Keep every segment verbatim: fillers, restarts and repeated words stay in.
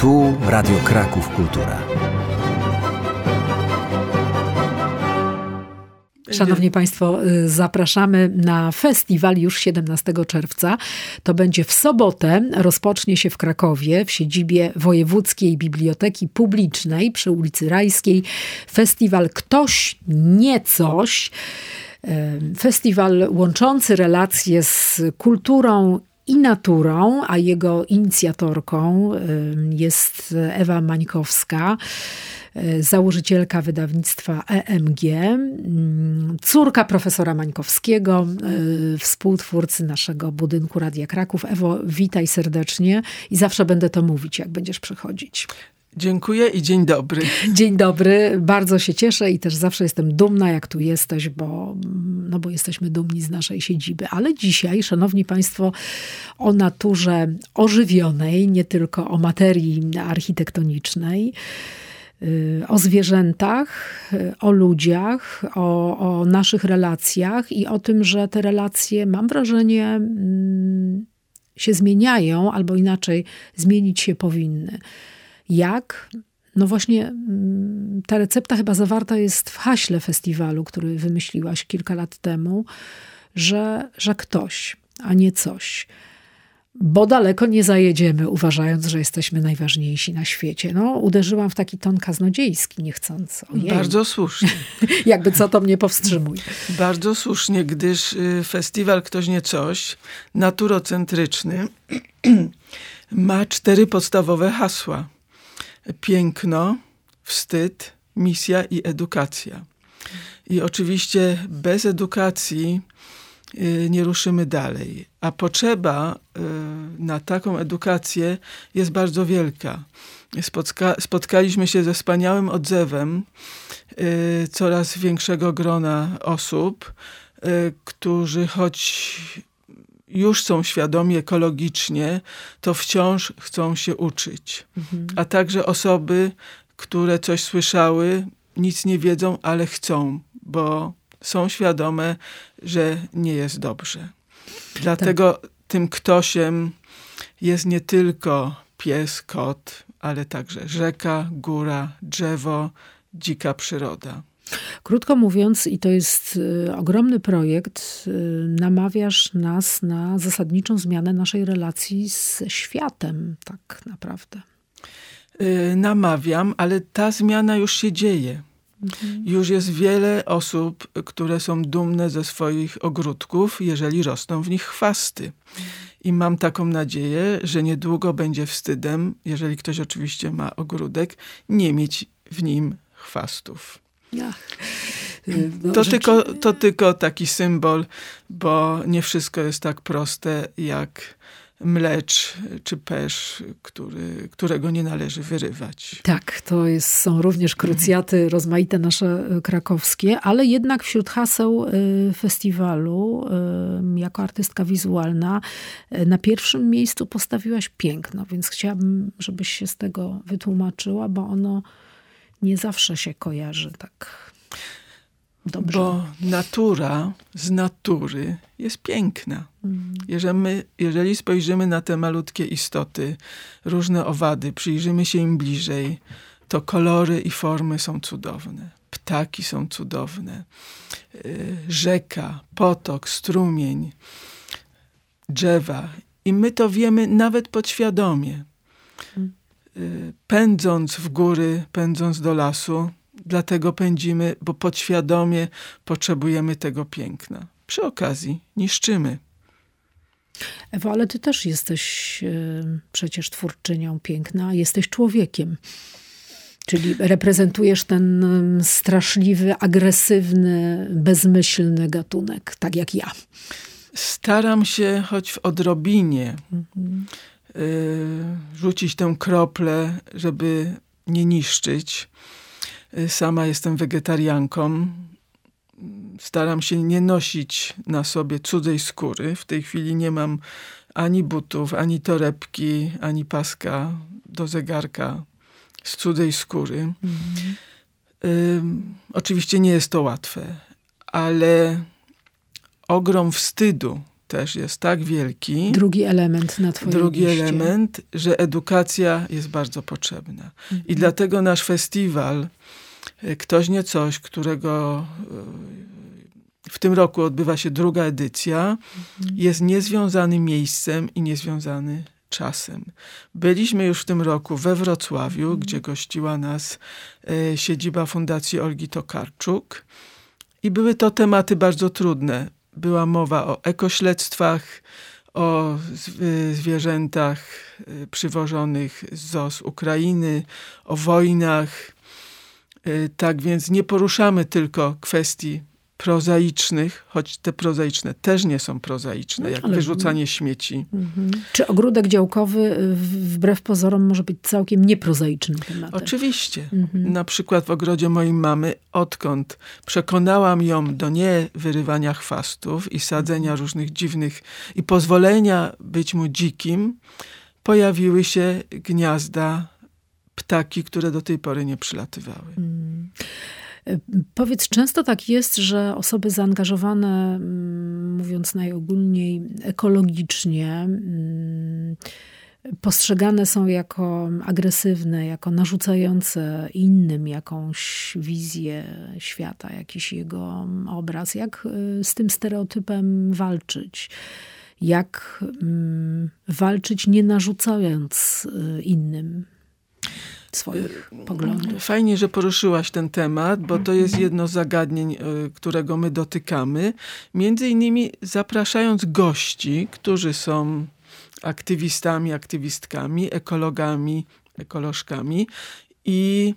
Tu Radio Kraków Kultura. Szanowni Państwo, zapraszamy na festiwal już siedemnastego czerwca. To będzie w sobotę. Rozpocznie się w Krakowie, w siedzibie Wojewódzkiej Biblioteki Publicznej przy ulicy Rajskiej. Festiwal Ktoś, nie coś. Festiwal łączący relacje z kulturą i naturą, a jego inicjatorką jest Ewa Mańkowska, założycielka wydawnictwa E M G, córka profesora Mańkowskiego, współtwórcy naszego budynku Radia Kraków. Ewo, witaj serdecznie i zawsze będę to mówić, jak będziesz przychodzić. Dziękuję i dzień dobry. Dzień dobry. Bardzo się cieszę i też zawsze jestem dumna, jak tu jesteś, bo, no bo jesteśmy dumni z naszej siedziby. Ale dzisiaj, szanowni państwo, o naturze ożywionej, nie tylko o materii architektonicznej, o zwierzętach, o ludziach, o, o naszych relacjach i o tym, że te relacje, mam wrażenie, się zmieniają, albo inaczej zmienić się powinny. Jak? No właśnie ta recepta chyba zawarta jest w haśle festiwalu, który wymyśliłaś kilka lat temu, że, że ktoś, a nie coś. Bo daleko nie zajedziemy, uważając, że jesteśmy najważniejsi na świecie. No, uderzyłam w taki ton kaznodziejski niechcący. Ojej. Bardzo słusznie. Jakby co, to mnie powstrzymuje. Bardzo słusznie, gdyż festiwal Ktoś, nie coś, naturocentryczny, ma cztery podstawowe hasła. Piękno, wstyd, misja i edukacja. I oczywiście bez edukacji nie ruszymy dalej. A potrzeba na taką edukację jest bardzo wielka. Spotka- spotkaliśmy się ze wspaniałym odzewem coraz większego grona osób, którzy choć już są świadomi ekologicznie, to wciąż chcą się uczyć. Mhm. A także osoby, które coś słyszały, nic nie wiedzą, ale chcą, bo są świadome, że nie jest dobrze. Dlatego tak. Tym ktośem jest nie tylko pies, kot, ale także rzeka, góra, drzewo, dzika przyroda. Krótko mówiąc, i to jest y, ogromny projekt, y, namawiasz nas na zasadniczą zmianę naszej relacji ze światem, tak naprawdę. Yy, namawiam, ale ta zmiana już się dzieje. Mhm. Już jest wiele osób, które są dumne ze swoich ogródków, jeżeli rosną w nich chwasty. Mhm. I mam taką nadzieję, że niedługo będzie wstydem, jeżeli ktoś oczywiście ma ogródek, nie mieć w nim chwastów. Ach, no, to, tylko, to tylko taki symbol, bo nie wszystko jest tak proste jak mlecz czy pesz, który, którego nie należy wyrywać. Tak, to jest, są również krucjaty rozmaite nasze krakowskie, ale jednak wśród haseł festiwalu jako artystka wizualna na pierwszym miejscu postawiłaś piękno, więc chciałabym, żebyś się z tego wytłumaczyła, bo ono nie zawsze się kojarzy tak dobrze. Bo natura z natury jest piękna. Mm. Jeżeli, my, jeżeli spojrzymy na te malutkie istoty, różne owady, przyjrzymy się im bliżej, to kolory i formy są cudowne. Ptaki są cudowne. Rzeka, potok, strumień, drzewa. I my to wiemy nawet podświadomie. Mm. Pędząc w góry, pędząc do lasu, dlatego pędzimy, bo podświadomie potrzebujemy tego piękna. Przy okazji niszczymy. Ewo, ale ty też jesteś y, przecież twórczynią piękna, jesteś człowiekiem. Czyli reprezentujesz ten y, straszliwy, agresywny, bezmyślny gatunek, tak jak ja. Staram się, choć w odrobinie, mhm. y, rzucić tę kroplę, żeby nie niszczyć. Sama jestem wegetarianką. Staram się nie nosić na sobie cudzej skóry. W tej chwili nie mam ani butów, ani torebki, ani paska do zegarka z cudzej skóry. Mhm. Y, oczywiście nie jest to łatwe, ale ogrom wstydu też jest tak wielki. Drugi element na twojej Drugi liście. element, że edukacja jest bardzo potrzebna. Mhm. I dlatego nasz festiwal Ktoś nie coś, którego w tym roku odbywa się druga edycja, mhm. jest niezwiązany miejscem i niezwiązany czasem. Byliśmy już w tym roku we Wrocławiu, mhm. gdzie gościła nas e, siedziba Fundacji Olgi Tokarczuk i były to tematy bardzo trudne. Była mowa o ekośledztwach, o zwierzętach przywożonych z zoo z Ukrainy, o wojnach. Tak więc nie poruszamy tylko kwestii prozaicznych, choć te prozaiczne też nie są prozaiczne, jak Ale... wyrzucanie śmieci. Mhm. Czy ogródek działkowy wbrew pozorom może być całkiem nieprozaicznym tematem? Oczywiście. Mhm. Na przykład w ogrodzie mojej mamy, odkąd przekonałam ją do nie wyrywania chwastów i sadzenia mhm. różnych dziwnych i pozwolenia być mu dzikim, pojawiły się gniazda ptaki, które do tej pory nie przylatywały. Hmm. Powiedz, często tak jest, że osoby zaangażowane, mówiąc najogólniej, ekologicznie, postrzegane są jako agresywne, jako narzucające innym jakąś wizję świata, jakiś jego obraz. Jak z tym stereotypem walczyć? Jak walczyć, nie narzucając innym swoich poglądów? Fajnie, że poruszyłaś ten temat, bo to jest jedno z zagadnień, którego my dotykamy. Między innymi zapraszając gości, którzy są aktywistami, aktywistkami, ekologami, ekolożkami i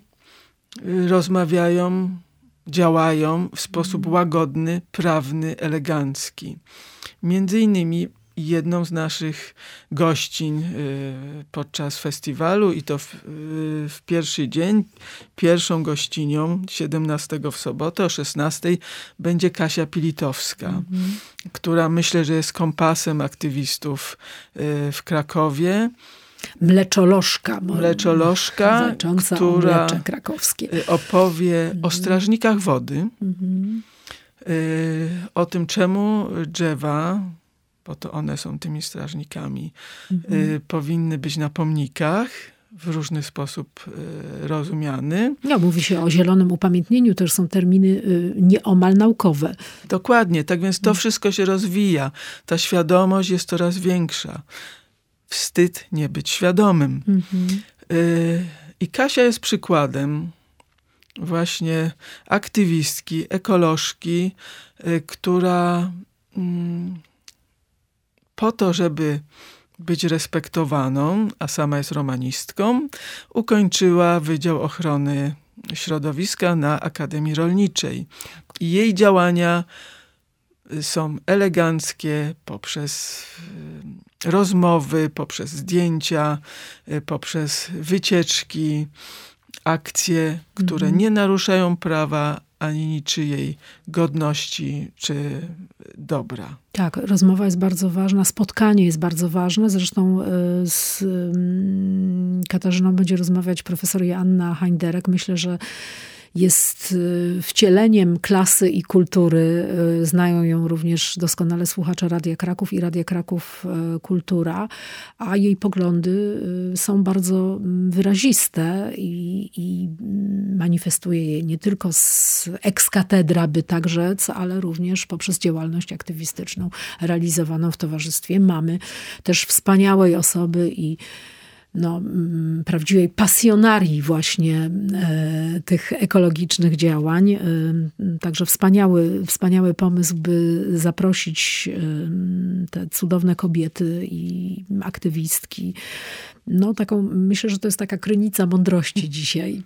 rozmawiają, działają w sposób łagodny, prawny, elegancki. Między innymi jedną z naszych gościń y, podczas festiwalu i to w, y, w pierwszy dzień, pierwszą gościnią siedemnastego w sobotę o szesnastej będzie Kasia Pilitowska, mm-hmm. która myślę, że jest kompasem aktywistów y, w Krakowie. Mleczolożka. Mleczolożka, która krakowskie. opowie mm-hmm. o strażnikach wody, mm-hmm. y, o tym, czemu drzewa, bo to one są tymi strażnikami, mhm. y, powinny być na pomnikach w różny sposób y, rozumiany. No, mówi się o zielonym upamiętnieniu, to już są terminy y, nieomal naukowe. Dokładnie, tak więc to wszystko się rozwija. Ta świadomość jest coraz większa. Wstyd nie być świadomym. Mhm. Y, I Kasia jest przykładem właśnie aktywistki, ekolożki, y, która... Y, po to, żeby być respektowaną, a sama jest romanistką, ukończyła Wydział Ochrony Środowiska na Akademii Rolniczej. I jej działania są eleganckie poprzez rozmowy, poprzez zdjęcia, poprzez wycieczki, akcje, które nie naruszają prawa ani niczyjej godności czy dobra. Tak, rozmowa jest bardzo ważna, spotkanie jest bardzo ważne. Zresztą z Katarzyną będzie rozmawiać profesor Joanna Heinderek. Myślę, że jest wcieleniem klasy i kultury. Znają ją również doskonale słuchacze Radia Kraków i Radia Kraków Kultura, a jej poglądy są bardzo wyraziste i, i manifestuje je nie tylko z ex cathedra, by tak rzec, ale również poprzez działalność aktywistyczną realizowaną w towarzystwie mamy też wspaniałej osoby i no, prawdziwej pasjonarii właśnie e, tych ekologicznych działań. E, także wspaniały, wspaniały pomysł, by zaprosić e, te cudowne kobiety i aktywistki. No, taką, myślę, że to jest taka krynica mądrości dzisiaj.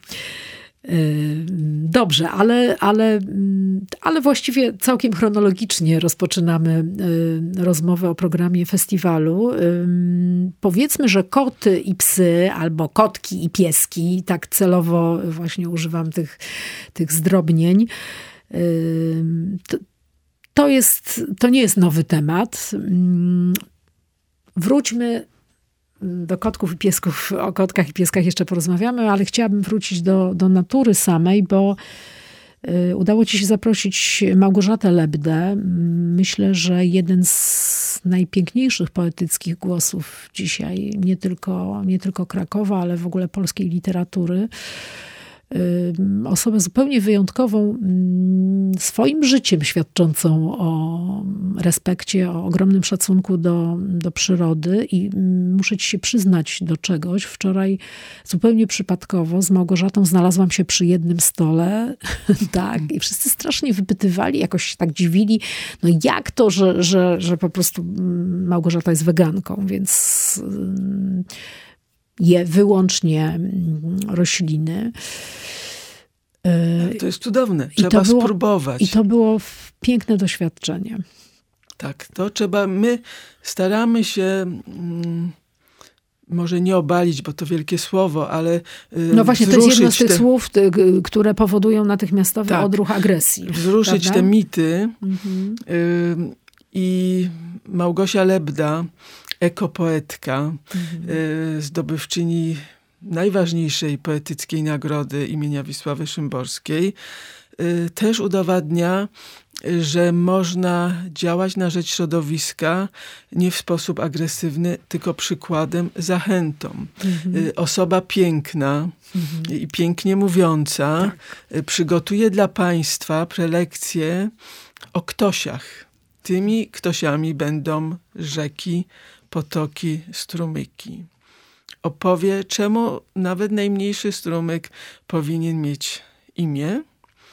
Dobrze, ale, ale, ale właściwie całkiem chronologicznie rozpoczynamy rozmowę o programie festiwalu. Powiedzmy, że koty i psy, albo kotki i pieski, tak celowo właśnie używam tych, tych zdrobnień. To, to, jest, to nie jest nowy temat. Wróćmy do kotków i piesków, o kotkach i pieskach jeszcze porozmawiamy, ale chciałabym wrócić do, do natury samej, bo Udało ci się zaprosić Małgorzatę Lebdę. Myślę, że jeden z najpiękniejszych poetyckich głosów dzisiaj, nie tylko, nie tylko Krakowa, ale w ogóle polskiej literatury. Osobę zupełnie wyjątkową, swoim życiem świadczącą o respekcie, o ogromnym szacunku do, do przyrody i muszę ci się przyznać do czegoś. Wczoraj zupełnie przypadkowo z Małgorzatą znalazłam się przy jednym stole, tak, i wszyscy strasznie wypytywali, jakoś się tak dziwili, no jak to, że, że, że po prostu Małgorzata jest weganką, więc je wyłącznie rośliny. To jest cudowne. Trzeba I było, spróbować. I to było piękne doświadczenie. Tak, to trzeba, my staramy się mm, może nie obalić, bo to wielkie słowo, ale yy, no właśnie, to jest jedno z tych te, słów, te, które powodują natychmiastowy tak, odruch agresji. Wzruszyć prawda? te mity. Mhm. Yy, I Małgosia Lebda, ekopoetka, mhm. yy, zdobywczyni najważniejszej poetyckiej nagrody imienia Wisławy Szymborskiej, yy, też udowadnia, że można działać na rzecz środowiska nie w sposób agresywny, tylko przykładem, zachętą. Mhm. Osoba piękna mhm. i pięknie mówiąca tak. przygotuje dla państwa prelekcje o ktosiach. Tymi ktosiami będą rzeki, potoki, strumyki. Opowie, czemu nawet najmniejszy strumyk powinien mieć imię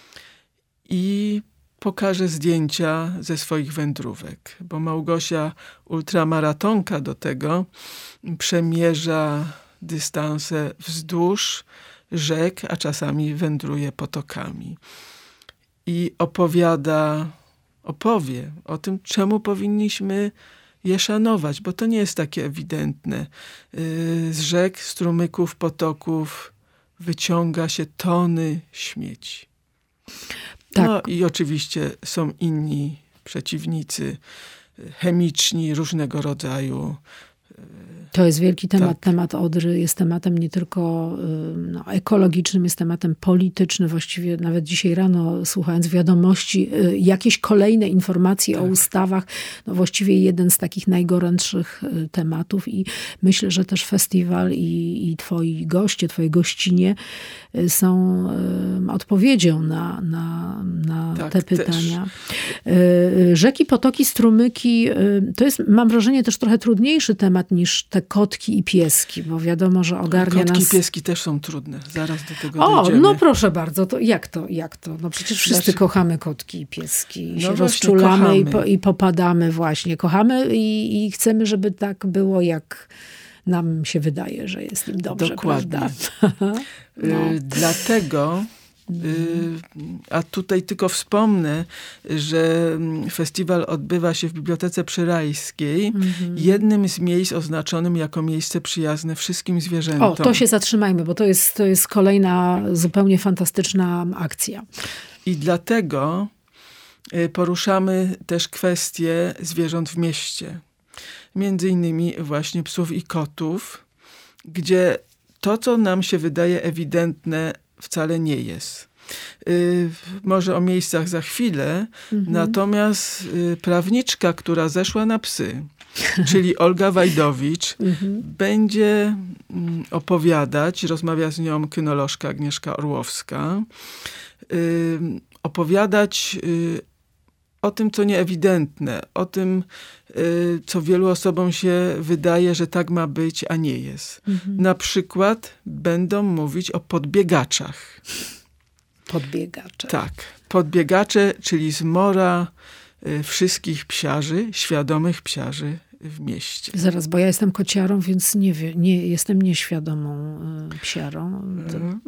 i pokaże zdjęcia ze swoich wędrówek, bo Małgosia, ultramaratonka do tego, przemierza dystanse wzdłuż rzek, a czasami wędruje potokami. I opowiada, opowie o tym, czemu powinniśmy je szanować, bo to nie jest takie ewidentne. Z rzek, strumyków, potoków wyciąga się tony śmieci. Tak. No i oczywiście są inni przeciwnicy, chemiczni, różnego rodzaju. To jest wielki temat. Tak. Temat Odry jest tematem nie tylko no, ekologicznym, jest tematem politycznym. Właściwie nawet dzisiaj rano, słuchając wiadomości, jakieś kolejne informacje tak. o ustawach, no właściwie jeden z takich najgorętszych tematów i myślę, że też festiwal i, i twoi goście, twoje gościnie są um, odpowiedzią na, na, na tak, te pytania. Też. Rzeki, potoki, strumyki, to jest, mam wrażenie, też trochę trudniejszy temat niż te kotki i pieski, bo wiadomo, że ogarnia Kotki nas... i pieski też są trudne. Zaraz do tego o, dojdziemy. no proszę bardzo, to jak to? Jak to? No przecież wszyscy znaczy... kochamy kotki i pieski. No się rozczulamy i, po, i popadamy właśnie. Kochamy i, i chcemy, żeby tak było, jak nam się wydaje, że jest im dobrze. Dokładnie. Prawda? No. Dlatego... A tutaj tylko wspomnę, że festiwal odbywa się w Bibliotece Przyrajskiej, mm-hmm. jednym z miejsc oznaczonym jako miejsce przyjazne wszystkim zwierzętom. O, to się zatrzymajmy, bo to jest, to jest kolejna zupełnie fantastyczna akcja. I dlatego poruszamy też kwestie zwierząt w mieście. Między innymi właśnie psów i kotów, gdzie to, co nam się wydaje ewidentne, wcale nie jest. Yy, może o miejscach za chwilę, mhm. natomiast yy, prawniczka, która zeszła na psy, czyli Olga Wajdowicz, mhm. będzie yy, opowiadać, rozmawia z nią kynolożka Agnieszka Orłowska, yy, opowiadać yy, o tym, co nieewidentne, o tym, yy, co wielu osobom się wydaje, że tak ma być, a nie jest. Mhm. Na przykład będą mówić o podbiegaczach. Podbiegacze. Tak. Podbiegacze, czyli zmora y, wszystkich psiarzy, świadomych psiarzy w mieście. Zaraz, bo ja jestem kociarą, więc nie, wie, nie jestem nieświadomą y, psiarą. To... Mhm.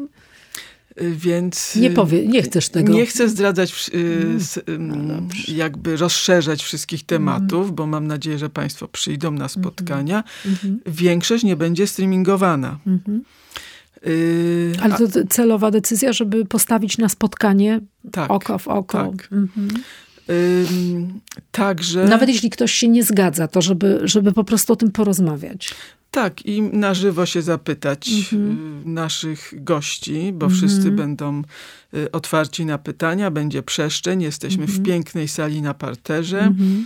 Więc nie powie, nie chcesz tego. Nie chcę zdradzać, no jakby rozszerzać wszystkich tematów, mm. bo mam nadzieję, że państwo przyjdą na spotkania. Mm-hmm. Większość nie będzie streamingowana. Mm-hmm. Y, Ale to celowa decyzja, żeby postawić na spotkanie tak, oko w oko. Tak. Mm-hmm. Y, także... Nawet jeśli ktoś się nie zgadza, to żeby, żeby po prostu o tym porozmawiać. Tak, i na żywo się zapytać mhm. naszych gości, bo mhm. wszyscy będą otwarci na pytania, będzie przestrzeń, jesteśmy mhm. w pięknej sali na parterze. Mhm.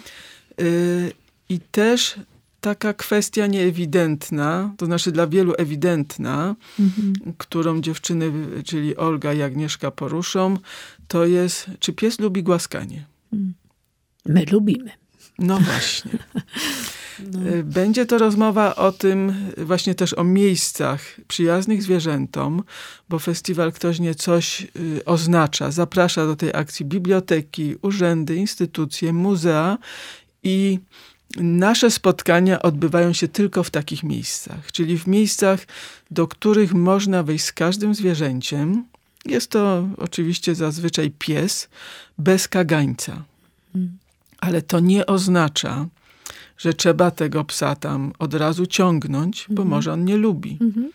I też taka kwestia nieewidentna, to znaczy dla wielu ewidentna, mhm. którą dziewczyny, czyli Olga i Agnieszka poruszą, to jest, czy pies lubi głaskanie? My lubimy. No właśnie. No. Będzie to rozmowa o tym, właśnie też o miejscach przyjaznych zwierzętom, bo festiwal Ktoś nie coś oznacza, zaprasza do tej akcji biblioteki, urzędy, instytucje, muzea i nasze spotkania odbywają się tylko w takich miejscach, czyli w miejscach, do których można wejść z każdym zwierzęciem. Jest to oczywiście zazwyczaj pies bez kagańca. Hmm. Ale to nie oznacza, że trzeba tego psa tam od razu ciągnąć, bo mm-hmm. może on nie lubi. Mm-hmm.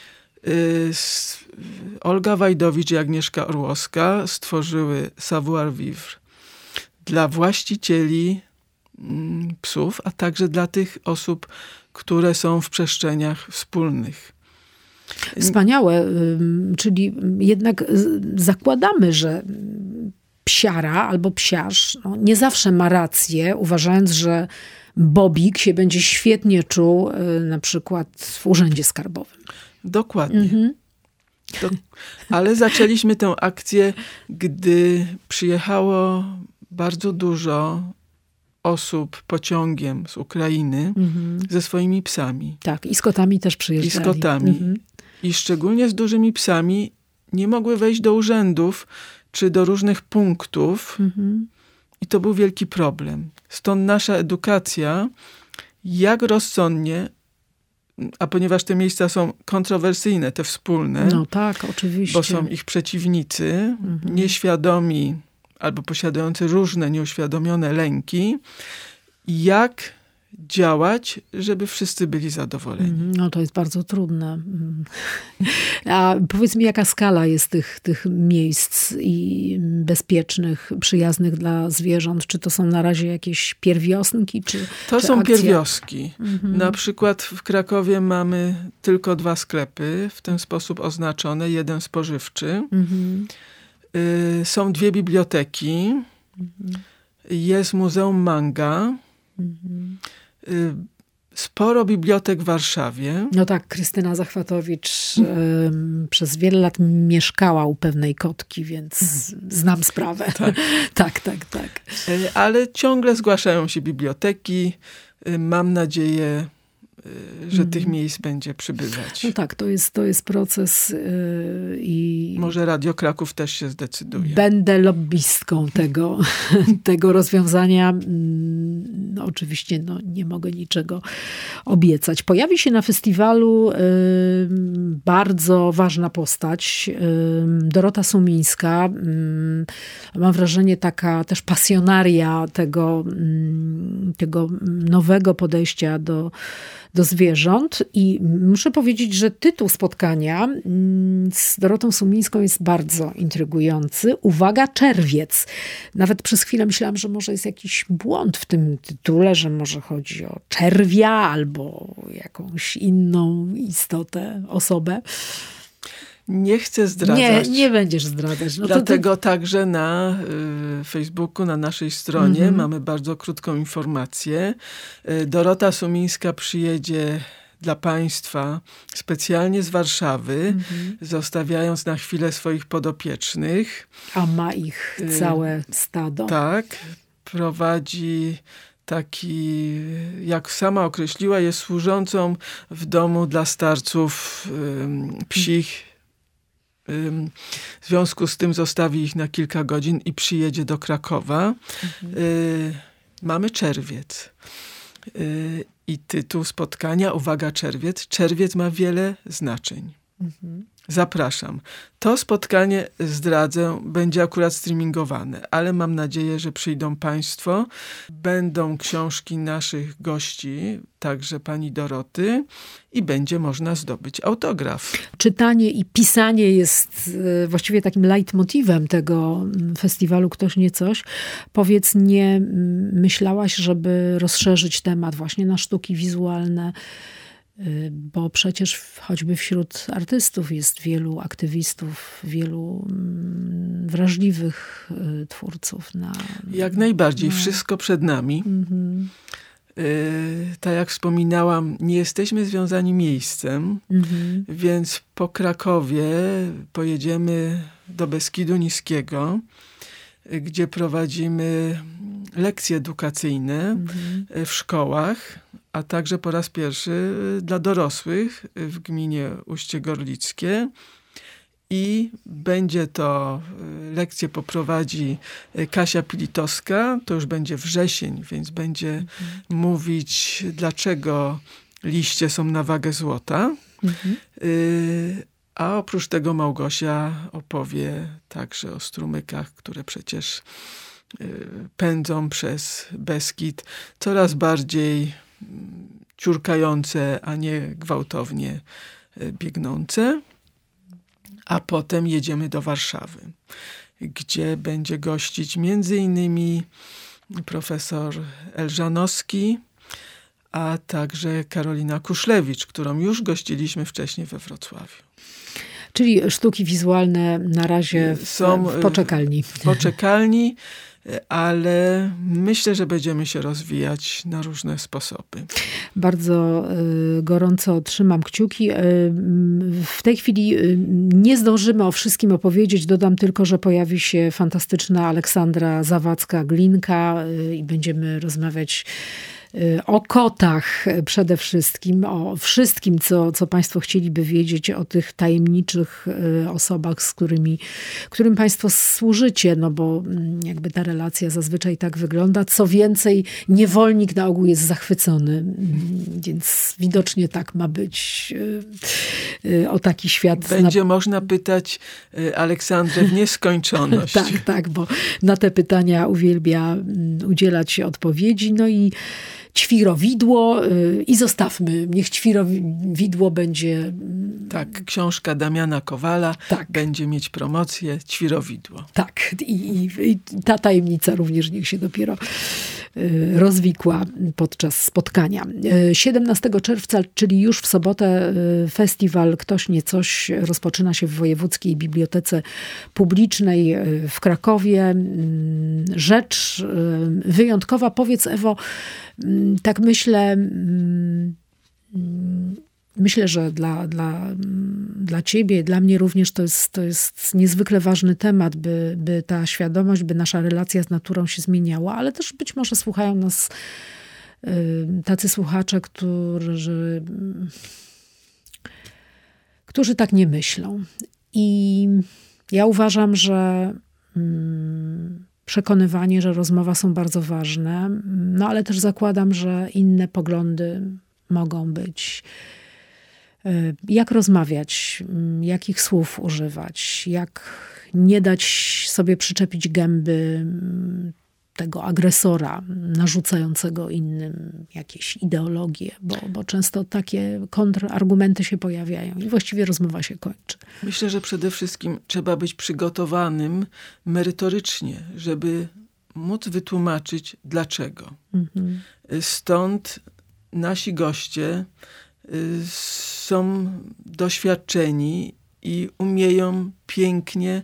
Y- Olga Wajdowicz i Agnieszka Orłowska stworzyły savoir vivre dla właścicieli mm, psów, a także dla tych osób, które są w przestrzeniach wspólnych. Wspaniałe, czyli jednak zakładamy, że psiara albo psiarz no, nie zawsze ma rację, uważając, że Bobik się będzie świetnie czuł y, na przykład w urzędzie skarbowym. Dokładnie. Mhm. Do, ale zaczęliśmy tę akcję, gdy przyjechało bardzo dużo osób pociągiem z Ukrainy mhm. ze swoimi psami. Tak, i z kotami też przyjeżdżali. I z kotami. Mhm. I szczególnie z dużymi psami nie mogły wejść do urzędów czy do różnych punktów. Mhm. I to był wielki problem. Stąd nasza edukacja, jak rozsądnie, a ponieważ te miejsca są kontrowersyjne, te wspólne. No tak, oczywiście. Bo są ich przeciwnicy, mhm. nieświadomi albo posiadający różne nieuświadomione lęki. Jak działać, żeby wszyscy byli zadowoleni. No to jest bardzo trudne. A powiedz mi, jaka skala jest tych, tych miejsc i bezpiecznych, przyjaznych dla zwierząt? Czy to są na razie jakieś pierwiosnki? Czy, to czy są akcja? pierwioski. Mhm. Na przykład w Krakowie mamy tylko dwa sklepy w ten sposób oznaczone, jeden spożywczy. Mhm. Y, są dwie biblioteki. Mhm. Jest Muzeum Manga. Mhm. Sporo bibliotek w Warszawie. No tak, Krystyna Zachwatowicz um, przez wiele lat mieszkała u pewnej kotki, więc znam sprawę. Tak, tak, tak, tak. Ale ciągle zgłaszają się biblioteki. Mam nadzieję, że mm. tych miejsc będzie przybywać. No tak, to jest, to jest proces yy, i... Może Radio Kraków też się zdecyduje. Będę lobbystką tego, tego rozwiązania. No, oczywiście no, nie mogę niczego obiecać. Pojawi się na festiwalu yy, bardzo ważna postać. Yy, Dorota Sumińska. Yy, mam wrażenie taka też pasjonaria tego, yy, tego nowego podejścia do do zwierząt i muszę powiedzieć, że tytuł spotkania z Dorotą Sumińską jest bardzo intrygujący. Uwaga, czerwiec. Nawet przez chwilę myślałam, że może jest jakiś błąd w tym tytule, że może chodzi o czerwia albo jakąś inną istotę, osobę. Nie chcę zdradzać. Nie, nie będziesz zdradzać. No Dlatego to, to... także na y, Facebooku, na naszej stronie mm-hmm. mamy bardzo krótką informację. Y, Dorota Sumińska przyjedzie dla Państwa specjalnie z Warszawy, mm-hmm. zostawiając na chwilę swoich podopiecznych. A ma ich całe stado. Y, tak. Prowadzi taki, jak sama określiła, jest służącą w domu dla starców y, psich. W związku z tym zostawi ich na kilka godzin i przyjedzie do Krakowa. Mhm. Y, mamy czerwiec. Y, I tytuł spotkania, uwaga, czerwiec. Czerwiec ma wiele znaczeń. Mhm. Zapraszam. To spotkanie, zdradzę, będzie akurat streamingowane, ale mam nadzieję, że przyjdą Państwo. Będą książki naszych gości, także pani Doroty, i będzie można zdobyć autograf. Czytanie i pisanie jest właściwie takim leitmotivem tego festiwalu Ktoś nie coś. Powiedz, nie myślałaś, żeby rozszerzyć temat właśnie na sztuki wizualne, Bo przecież choćby wśród artystów jest wielu aktywistów, wielu wrażliwych twórców. Na, jak najbardziej. na... Wszystko przed nami. Mm-hmm. Tak jak wspominałam, nie jesteśmy związani miejscem, mm-hmm. więc po Krakowie pojedziemy do Beskidu Niskiego, gdzie prowadzimy lekcje edukacyjne mm-hmm. w szkołach, a także po raz pierwszy dla dorosłych w gminie Ujście Gorlickie. I będzie to, lekcję poprowadzi Kasia Pilitowska, to już będzie wrzesień, więc będzie mhm. mówić, dlaczego liście są na wagę złota. Mhm. Y, a oprócz tego Małgosia opowie także o strumykach, które przecież y, pędzą przez Beskid, coraz bardziej ciurkające, a nie gwałtownie y, biegnące. A potem jedziemy do Warszawy, gdzie będzie gościć między innymi profesor Elżanowski, a także Karolina Kuszlewicz, którą już gościliśmy wcześniej we Wrocławiu. Czyli sztuki wizualne na razie w, są w poczekalni. W poczekalni, ale myślę, że będziemy się rozwijać na różne sposoby. Bardzo y, gorąco trzymam kciuki. Y, w tej chwili y, nie zdążymy o wszystkim opowiedzieć. Dodam tylko, że pojawi się fantastyczna Aleksandra Zawadzka-Glinka y, i będziemy rozmawiać o kotach przede wszystkim, o wszystkim, co, co państwo chcieliby wiedzieć, o tych tajemniczych osobach, z którymi, którym państwo służycie, no bo jakby ta relacja zazwyczaj tak wygląda. Co więcej, niewolnik na ogół jest zachwycony, więc widocznie tak ma być. O taki świat. Będzie na... można pytać Aleksandrę w nieskończoność. tak, tak, bo na te pytania uwielbia udzielać odpowiedzi. No i Ćwirowidło i zostawmy, niech Ćwirowidło będzie... Tak, książka Damiana Kowala tak. będzie mieć promocję Ćwirowidło. Tak, I, i ta tajemnica również niech się dopiero rozwikła podczas spotkania. siedemnastego czerwca, czyli już w sobotę, festiwal Ktoś nie coś rozpoczyna się w Wojewódzkiej Bibliotece Publicznej w Krakowie. Rzecz wyjątkowa. Powiedz, Ewo, tak myślę, myślę, że dla, dla, dla ciebie, dla mnie również to jest, to jest niezwykle ważny temat, by, by ta świadomość, by nasza relacja z naturą się zmieniała, ale też być może słuchają nas tacy słuchacze, którzy, którzy tak nie myślą. I ja uważam, że przekonywanie, że rozmowa są bardzo ważne, no ale też zakładam, że inne poglądy mogą być. Jak rozmawiać, jakich słów używać, jak nie dać sobie przyczepić gęby tego agresora narzucającego innym jakieś ideologie, bo, bo często takie kontrargumenty się pojawiają i właściwie rozmowa się kończy. Myślę, że przede wszystkim trzeba być przygotowanym merytorycznie, żeby móc wytłumaczyć dlaczego. Mhm. Stąd nasi goście są doświadczeni i umieją pięknie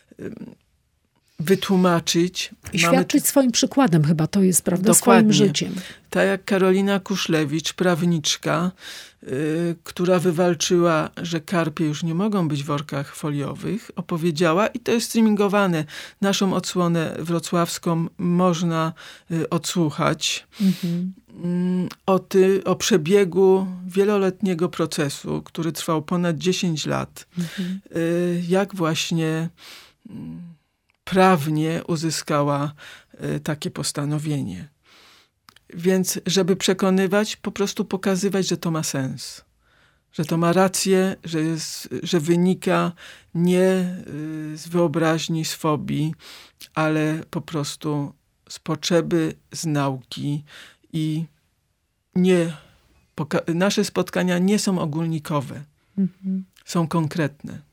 wytłumaczyć. I świadczyć Mamy... swoim przykładem chyba, to jest, prawda, Dokładnie. swoim życiem. Tak jak Karolina Kuszlewicz, prawniczka, yy, która wywalczyła, że karpie już nie mogą być w workach foliowych, opowiedziała, i to jest streamingowane, naszą odsłonę wrocławską można yy, odsłuchać, mhm. yy, o, ty, o przebiegu wieloletniego procesu, który trwał ponad dziesięć lat. Mhm. Yy, jak właśnie... Yy, prawnie uzyskała y, takie postanowienie. Więc żeby przekonywać, po prostu pokazywać, że to ma sens. Że to ma rację, że, jest, że wynika nie y, z wyobraźni, z fobii, ale po prostu z potrzeby, z nauki. I nie, poka- nasze spotkania nie są ogólnikowe. Mhm. Są konkretne.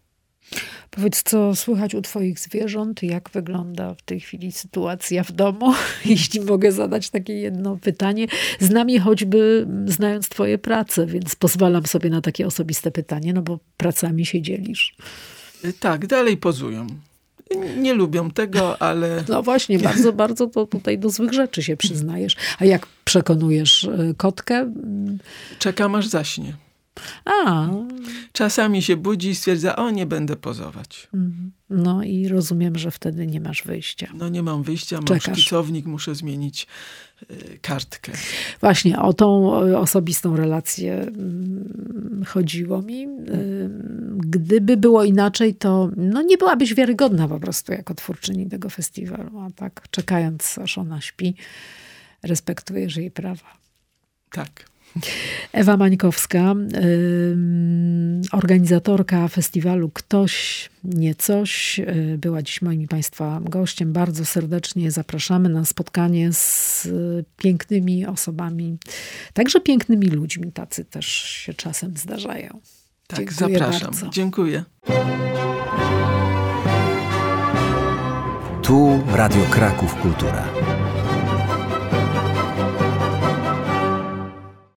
Powiedz, co słychać u twoich zwierząt? Jak wygląda w tej chwili sytuacja w domu? Jeśli mogę zadać takie jedno pytanie. Znam je choćby znając twoje prace, więc pozwalam sobie na takie osobiste pytanie, no bo pracami się dzielisz. Tak, dalej pozują. Nie lubią tego, ale... No właśnie, bardzo, bardzo to tutaj do złych rzeczy się przyznajesz. A jak przekonujesz kotkę? Czekam, aż zaśnie. A. Czasami się budzi i stwierdza, o, nie będę pozować. No i rozumiem, że wtedy nie masz wyjścia. No nie mam wyjścia, mam Czekasz. szkicownik, muszę zmienić y, kartkę. Właśnie, o tą osobistą relację y, chodziło mi. Y, gdyby było inaczej, to no, nie byłabyś wiarygodna po prostu jako twórczyni tego festiwalu. A tak, czekając, aż ona śpi, respektujesz jej prawa. Tak. Ewa Mańkowska, y, organizatorka festiwalu Ktoś, nie coś, y, była dziś moim i Państwa gościem. Bardzo serdecznie zapraszamy na spotkanie z y, pięknymi osobami, także pięknymi ludźmi. Tacy też się czasem zdarzają. Tak, Dziękuję zapraszam. bardzo. Dziękuję. Tu Radio Kraków Kultura.